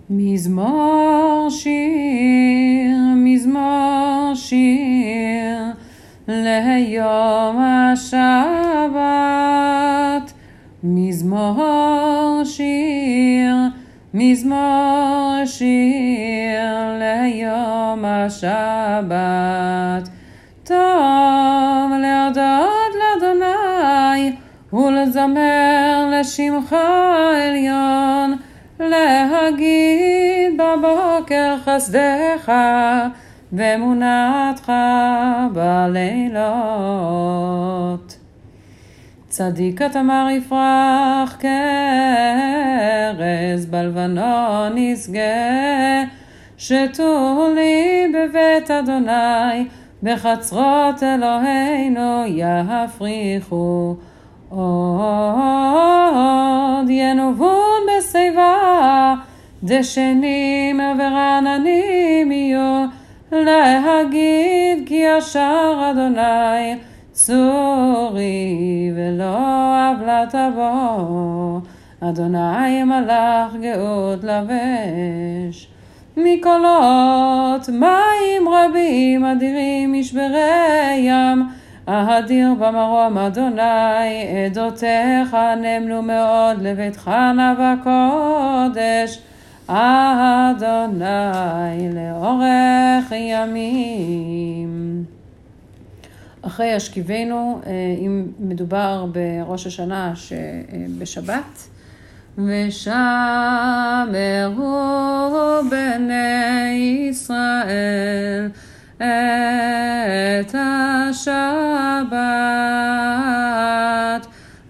מזמור שיר, מזמור שיר, ליום השבת. מזמור שיר, מזמור שיר, ליום השבת. טוב להודות לאדוני ולזמר לשמך עליון, להגיד בבוקר חסדך ואמונתך בלילות. צדיק התמר יפרח כארז, בלבנון ישגה, שתו לי בבית אדוני, בחצרות אלוהינו יפריחו. עוד ינובון בשיבה, דשנים ורעננים יהיו, להגיד כי ישר אדוני צורי ולא עוולה תבוא. אדוני מלך גאות לבש, מקולות מים רבים אדירים משברי ים, אדיר במרום אדוני, עדותיך נמנו מאוד, לביתך נבא קודש אדוני לאורך ימים. אחרי השכיבנו, אם מדובר בראש השנה שבשבת, ושמרו בני ישראל את השבת,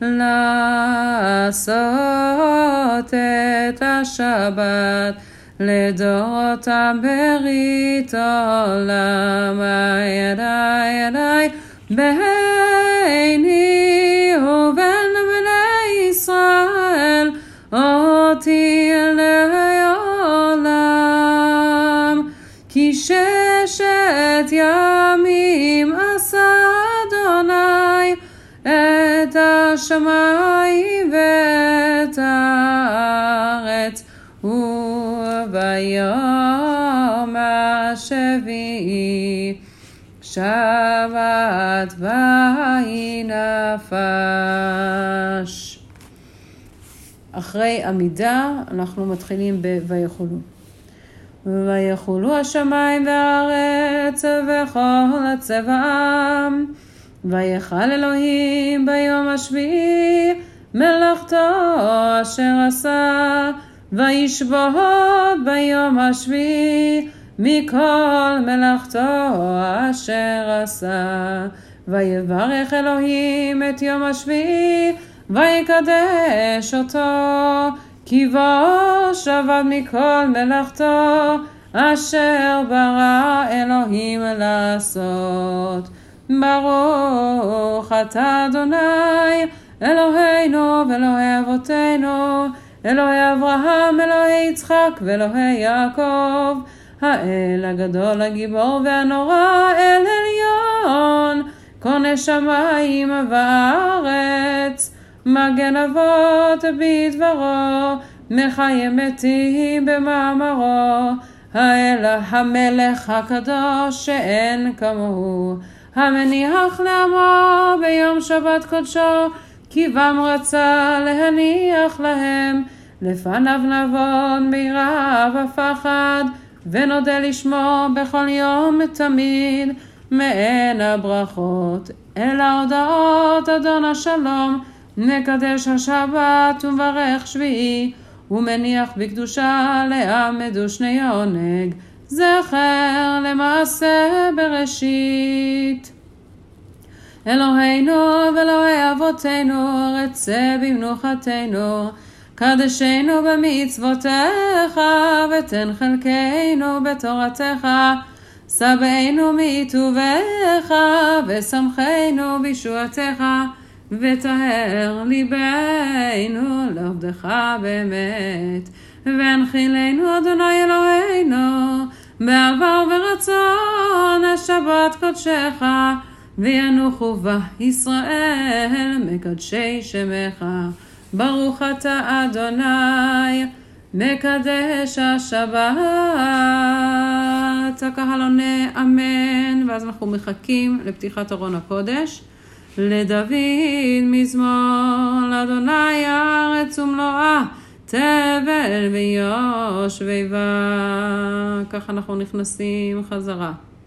לעשות את השבת לדורותם ברית עולם. ידי ביני ובין בני ישראל אותי לעולם, כי ששת ימים עשה אדוני את השמיים ואת הארץ, וביום השביעי שבת ויהי נפש. אחרי עמידה אנחנו מתחילים ב"ויחולו". ויחולו השמיים והארץ וכל הצבאם, ויחל אלוהים ביום השביעי מלאכתו אשר עשה, וישבות ביום השביעי מכל מלאכתו אשר עשה. ויברך אלוהים את יום השביעי ויקדש אותו, כי בו שבת מכל מלאכתו אשר ברא אלוהים לעשות. ברוך אתה אדוני אלוהינו ואלוהי אבותינו, אלוהי אברהם, אלוהי יצחק ואלוהי יעקב, האל הגדול הגיבור והנורא, אל עליון, קונה שמיים וארץ, מגן אבות בדברו, מחיה מתים במאמרו, האל המלך הקדוש שאין כמוהו, המניח לעמו ביום שבת קודשו, כי בם רצה להניח להם, לפניו נבון ביראה ופחד, ונודה לשמו בכל יום תמיד. מעין הברכות אל ההודעות אדון השלום, נקדש השבת ומברך שביעי, ומניח בקדושה לעמדו שני העונג, זכר למעשה בראשית. אלוהינו ואלוהי אבותינו, רצה במנוחתנו, קדשנו במצוותיך, ותן חלקנו בתורתך, שבענו מטובך, ושמחנו בישועתך, וטהר ליבנו לעבדך באמת. והנחילנו אדוני אלוהינו בעבר ורצון השבת קודשך, וינוחו בה ישראל מקדשי שמך. ברוך אתה אדוני מקדש השבת. הקהל עונה אמן, ואז אנחנו מחכים לפתיחת ארון הקודש. לדוד מזמור, לאדוני הארץ ומלואה, תבל ויושביבה. ככה אנחנו נכנסים חזרה.